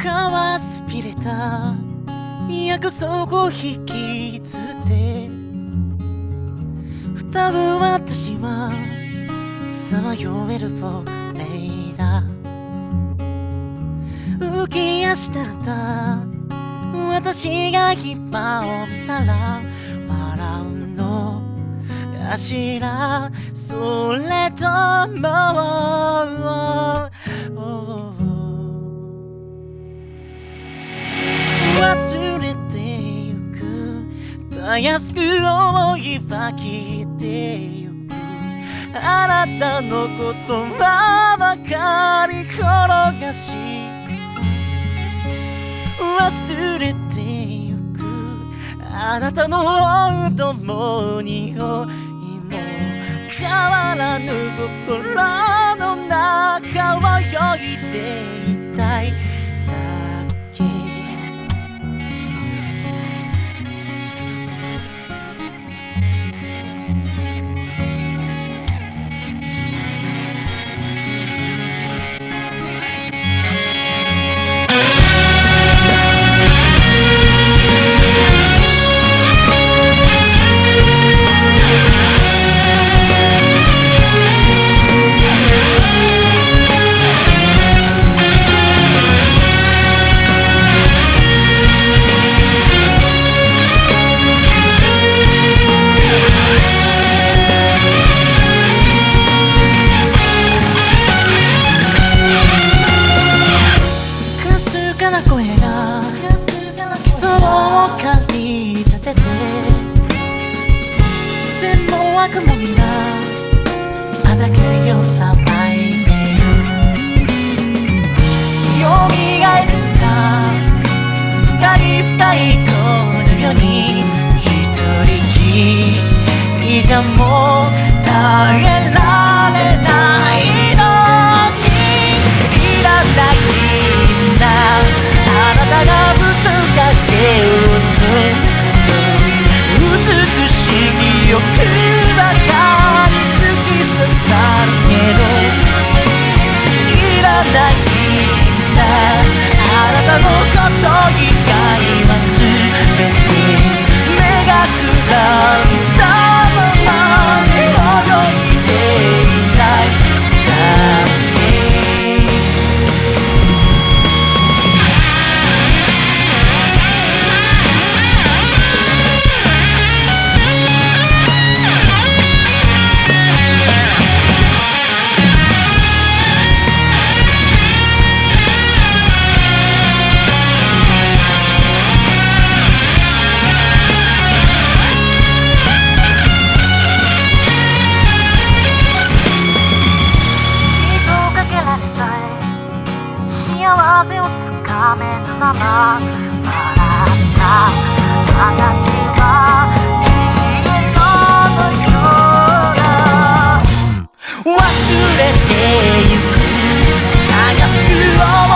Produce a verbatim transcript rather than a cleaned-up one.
交わすピレた約束を引きずって歌う私はさまよえるボレーだ。浮き足立った私が今を見たら笑うのかしら。それとも忘れてゆくたやすく思いは消えてゆく。あなたの言葉ばかり転がしてさ忘れてゆくあなたのどもにおいも変わらぬ心の中を泳いでいたいだけ。声が基礎を駆り立てて全盲悪魔皆あざけをさばいてよみがえるんだ深い深いこの世に一人きりじゃもう耐えられないのにいらないんだあなたがぶつかけ落とす美しい欲ばかり突き刺さるけどいらないんだあなたのこと以外は全て目がくらんだままで泳いでいたいだけ。幸せをつかめぬまま笑った私は逃げのようだ忘れてゆくたやすく